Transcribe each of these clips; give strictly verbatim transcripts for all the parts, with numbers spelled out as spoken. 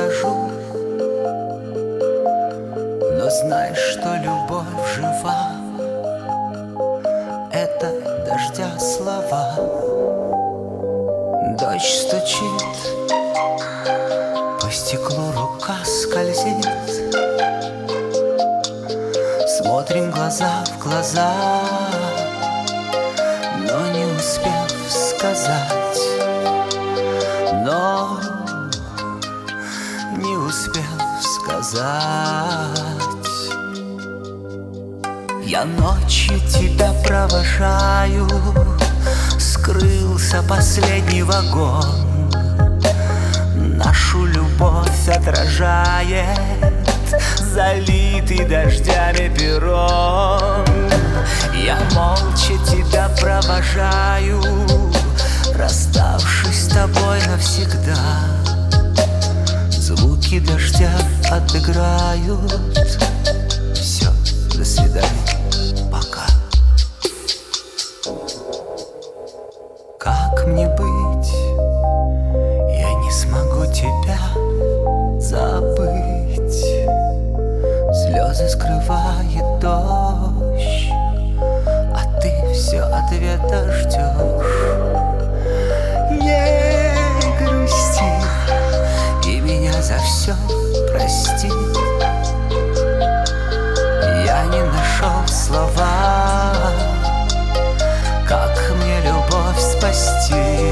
скажу, но знай, что любовь жива. Это дождя слова. Дождь стучит, по стеклу рука скользит. Смотрим глаза в глаза, но не успев сказать, но не успев сказать. Я ночью тебя провожаю, скрылся последний вагон. Нашу любовь отражает залитый дождями перрон. Я молча тебя провожаю, расставшись с тобой навсегда. Звуки дождя отыграют. Все, до свидания, пока. Как мне быть? Я не смогу тебя забыть. Слезы скрывает дождь, а ты все ответа ждешь. Не грусти и меня за все прости. Я не нашел слова, как мне любовь спасти.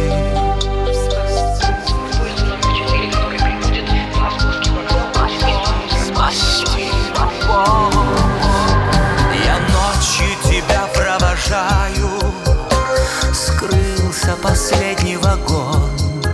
Я ночью тебя провожаю, скрылся последний вагон.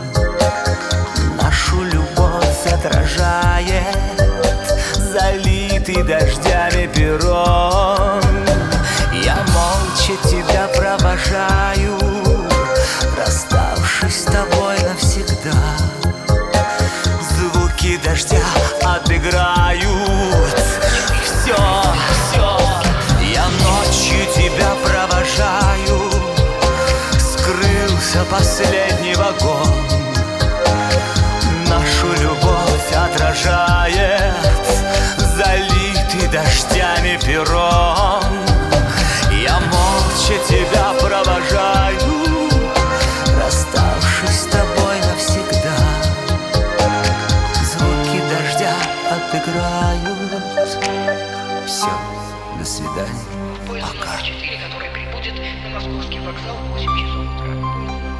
Нашу любовь отражает залитый дождями перрон. Я молча тебя провожаю, расставшись с тобой навсегда. Звуки дождя отыграют. Все, все. Я ночью тебя провожаю, скрылся последний вагон. Нашу любовь отражает залитый дождями перрон. Я молча тебя провожаю, расставшись с тобой навсегда. Звуки дождя отыграют. Все, до свидания, Поезд пока. номер четыре, который прибудет на Московский вокзал в восемь часов утра.